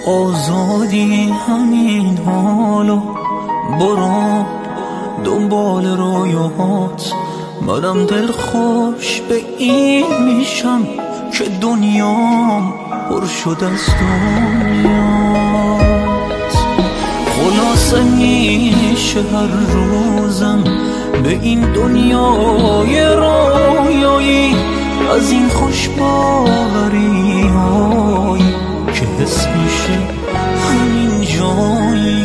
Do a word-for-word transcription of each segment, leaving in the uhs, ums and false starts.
آزادی همین حالا، برو دنبال رویاهات. منم دل خوش به این میشم که دنیام پر شد از دنیات. خلاصه میشه هر روزم به این دنیای رویایی از این خوشباوری هایی که حس میشه همین جایی.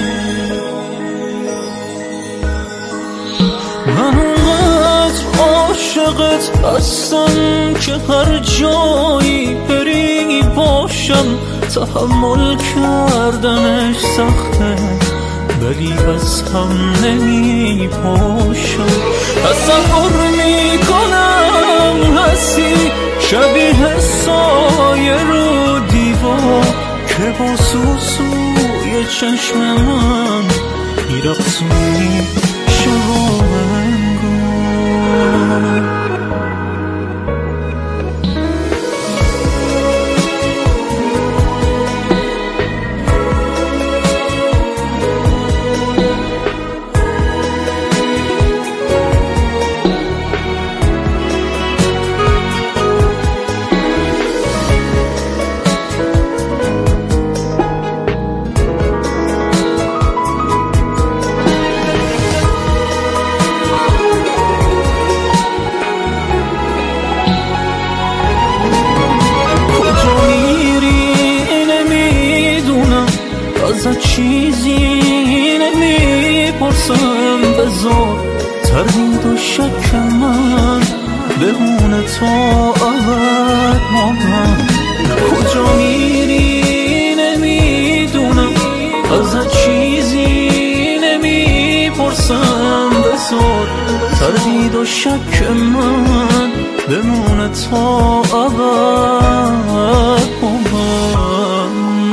من اونقدر عاشقت هستم که هر جایی بری باشم. تحمل کردنش سخته ولی از هم نمی پاشم. تصور میکنم هستی شبیه سایه رو دیوار که با سوسوی چشم من میرقصونی شراب انگار. ازت چیزی نمیپرسم، بذار تردید و شک من بمونه تا ابد با من. کجا میری نمیدونم، ازت چیزی نمیپرسم، بذار تردید و شک من بمونه تا ابد با من.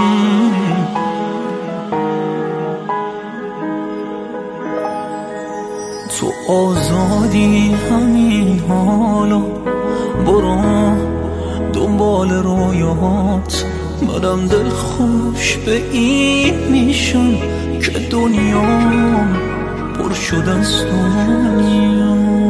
تو آزادی همین حالا، برو دنبال رویاهات. منم دل خوش به این میشم که دنیام پر شد از دنیا.